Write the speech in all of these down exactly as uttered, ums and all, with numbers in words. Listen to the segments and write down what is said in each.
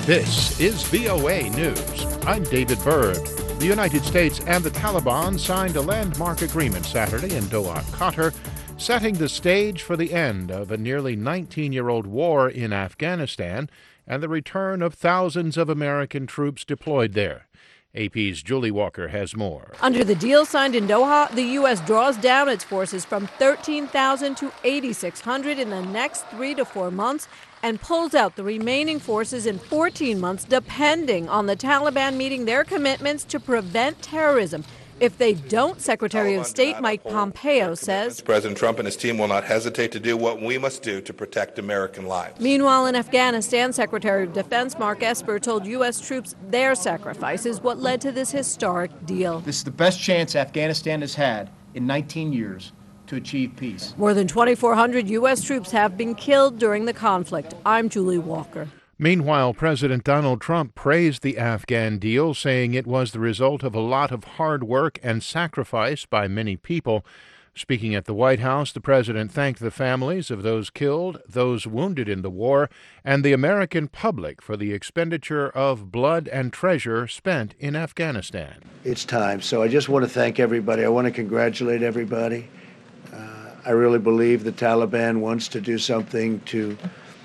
This is V O A News. I'm David Byrd. The United States and the Taliban signed a landmark agreement Saturday in Doha, Qatar, setting the stage for the end of a nearly nineteen-year-old war in Afghanistan and the return of thousands of American troops deployed there. A P's Julie Walker has more. Under the deal signed in Doha, the U S draws down its forces from thirteen thousand to eighty-six hundred in the next three to four months and pulls out the remaining forces in fourteen months, depending on the Taliban meeting their commitments to prevent terrorism. If they don't, Secretary of State Mike Pompeo says President Trump and his team will not hesitate to do what we must do to protect American lives. Meanwhile, in Afghanistan, Secretary of Defense Mark Esper told U S troops their sacrifice is what led to this historic deal. This is the best chance Afghanistan has had in nineteen years to achieve peace. More than twenty-four hundred U S troops have been killed during the conflict. I'm Julie Walker. Meanwhile, President Donald Trump praised the Afghan deal, saying it was the result of a lot of hard work and sacrifice by many people. Speaking at the White House, the president thanked the families of those killed, those wounded in the war, and the American public for the expenditure of blood and treasure spent in Afghanistan. It's time. So I just want to thank everybody. I want to congratulate everybody. Uh, I really believe the Taliban wants to do something to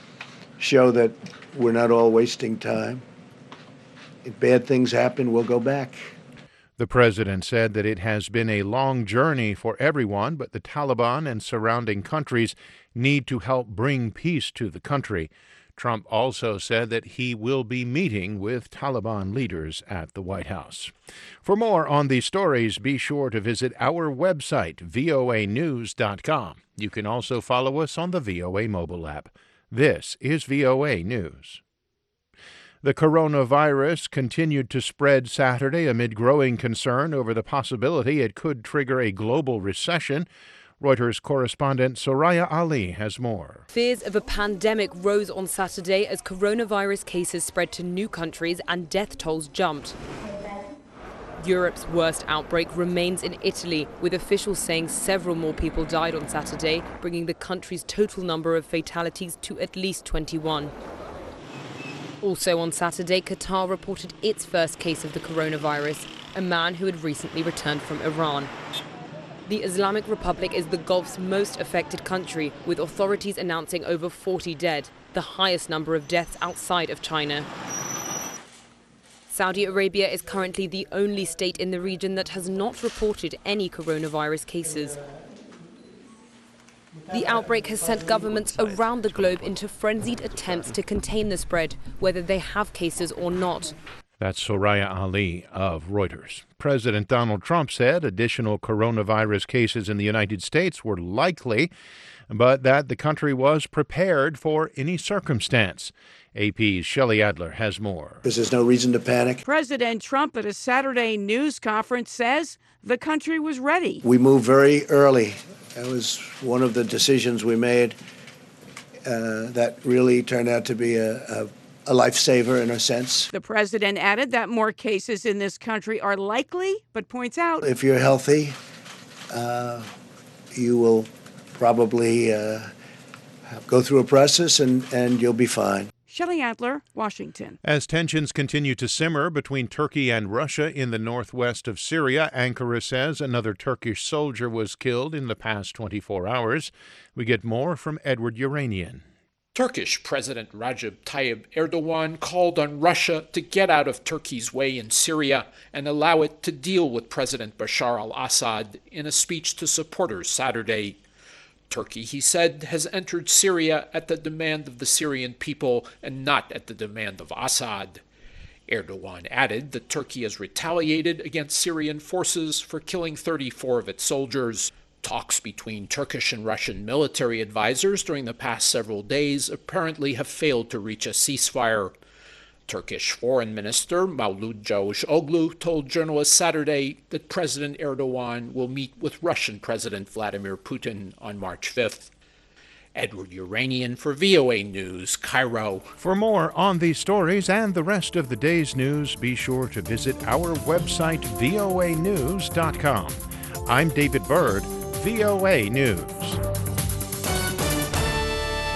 show that we're not all wasting time. If bad things happen, we'll go back. The president said that it has been a long journey for everyone, but the Taliban and surrounding countries need to help bring peace to the country. Trump also said that he will be meeting with Taliban leaders at the White House. For more on these stories, be sure to visit our website, V O A news dot com. You can also follow us on the V O A mobile app. This is V O A News. The coronavirus continued to spread Saturday amid growing concern over the possibility it could trigger a global recession. Reuters correspondent Soraya Ali has more. Fears of a pandemic rose on Saturday as coronavirus cases spread to new countries and death tolls jumped. Europe's worst outbreak remains in Italy, with officials saying several more people died on Saturday, bringing the country's total number of fatalities to at least twenty-one. Also on Saturday, Qatar reported its first case of the coronavirus, a man who had recently returned from Iran. The Islamic Republic is the Gulf's most affected country, with authorities announcing over forty dead, the highest number of deaths outside of China. Saudi Arabia is currently the only state in the region that has not reported any coronavirus cases. The outbreak has sent governments around the globe into frenzied attempts to contain the spread, whether they have cases or not. That's Soraya Ali of Reuters. President Donald Trump said additional coronavirus cases in the United States were likely, but that the country was prepared for any circumstance. A P's Shelley Adler has more. Because there's no reason to panic. President Trump at a Saturday news conference says the country was ready. We moved very early. That was one of the decisions we made uh, that really turned out to be a, a, a lifesaver in a sense. The president added that more cases in this country are likely, but points out if you're healthy, uh, you will probably uh, go through a process and, and you'll be fine. Shelley Adler, Washington. As tensions continue to simmer between Turkey and Russia in the northwest of Syria, Ankara says another Turkish soldier was killed in the past twenty-four hours. We get more from Edward Uranian. Turkish President Recep Tayyip Erdogan called on Russia to get out of Turkey's way in Syria and allow it to deal with President Bashar al-Assad in a speech to supporters Saturday. Turkey, he said, has entered Syria at the demand of the Syrian people and not at the demand of Assad. Erdogan added that Turkey has retaliated against Syrian forces for killing thirty-four of its soldiers. Talks between Turkish and Russian military advisors during the past several days apparently have failed to reach a ceasefire. Turkish Foreign Minister Mevlut Cavusoglu told journalists Saturday that President Erdogan will meet with Russian President Vladimir Putin on March fifth. Edward Uranian for V O A News, Cairo. For more on these stories and the rest of the day's news, be sure to visit our website, V O A news dot com. I'm David Byrd, V O A News.